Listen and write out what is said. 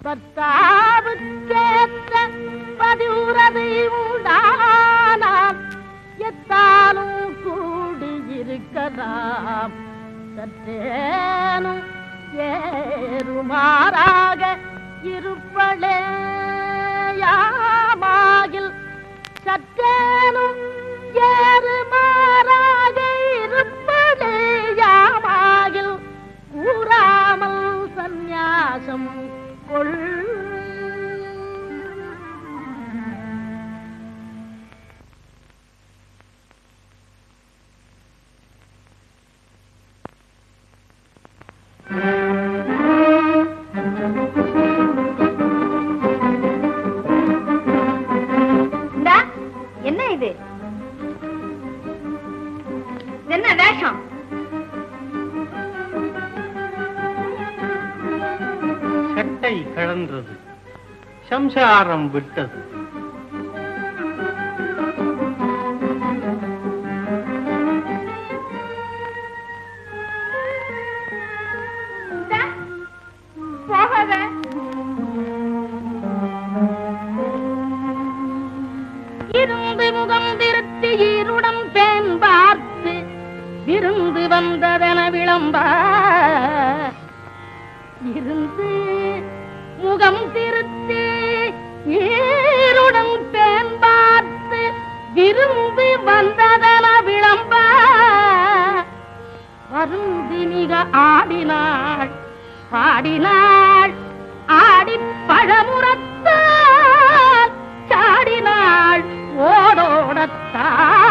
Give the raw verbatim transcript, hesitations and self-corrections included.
பத்தாவுக்கேற்ற பதிவுறதை உண்டானால் எத்தாலும் கூடியிருக்கலாம். சற்றேனும் ஏறுமாறாக இருப்பளே யாமாகில் சற்றேனும் ஏறுமாறாக இருப்பளே யாமாகில் கூறாமல் சந்நியாசம் கொள். என்ன இது? என்ன வேஷம்? சட்டை கழன்றது, சம்சாரம் விட்டது. போகாத. இருந்து முகம் திருத்தி ஈருடம் பேன் பார்த்து விருந்து வந்ததென விளம்ப இருந்து முகம் திருத்தி ஈருடம் பேன் பார்த்து விருந்து வந்ததென விளம்ப வருந்து மிக ஆடினாள் பாடினாள் ஆடி பழமுறத்தாள் சாடினாள் ஓடோடத்தான்.